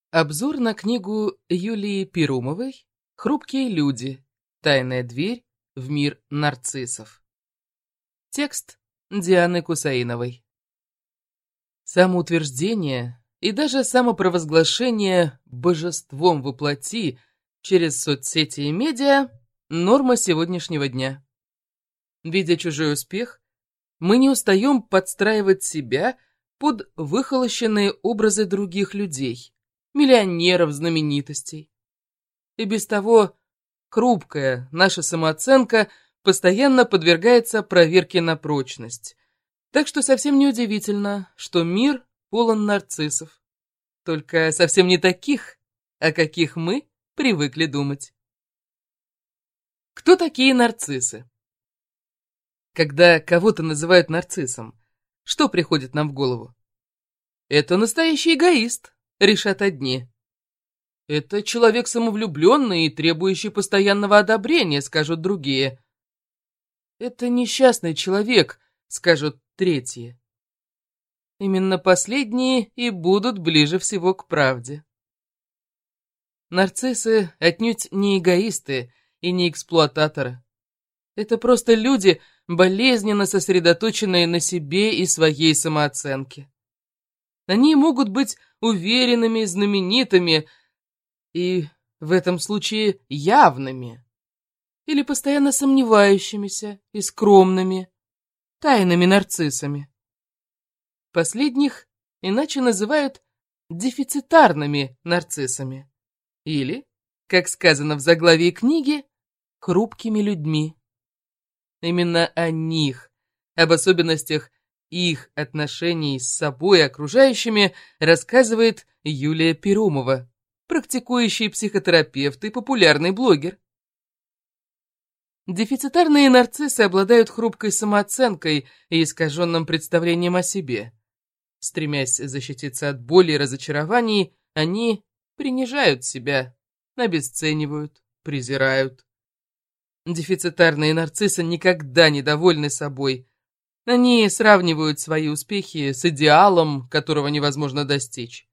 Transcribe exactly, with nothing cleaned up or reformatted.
Обзор на книгу Юлии Перумовой «Хрупкие люди. Тайная дверь в мир нарциссов». Текст Дианы Кусаиновой. Самоутверждение и даже самопровозглашение божеством воплоти через соцсети и медиа – норма сегодняшнего дня. Видя чужой успех, мы не устаем подстраивать себя под выхолощенные образы других людей, миллионеров, знаменитостей. И без того хрупкая наша самооценка постоянно подвергается проверке на прочность. Так что совсем неудивительно, что мир полон нарциссов. Только совсем не таких, о каких мы привыкли думать. Кто такие нарциссы? Когда кого-то называют нарциссом, что приходит нам в голову? Это настоящий эгоист, решат одни. Это человек самовлюбленный и требующий постоянного одобрения, скажут другие. Это несчастный человек, скажут третьи. Именно последние и будут ближе всего к правде. Нарциссы отнюдь не эгоисты и не эксплуататоры. Это просто люди, болезненно сосредоточенные на себе и своей самооценке. Они могут быть уверенными, знаменитыми и, в этом случае, явными. Или постоянно сомневающимися и скромными, тайными нарциссами. Последних иначе называют дефицитарными нарциссами. Или, как сказано в заглавии книги, хрупкими людьми. Именно о них, об особенностях их отношений с собой и окружающими рассказывает Юлия Перумова, практикующий психотерапевт и популярный блогер. Дефицитарные нарциссы обладают хрупкой самооценкой и искаженным представлением о себе. Стремясь защититься от боли и разочарований, они принижают себя, обесценивают, презирают. Дефицитарные нарциссы никогда не довольны собой. Они сравнивают свои успехи с идеалом, которого невозможно достичь.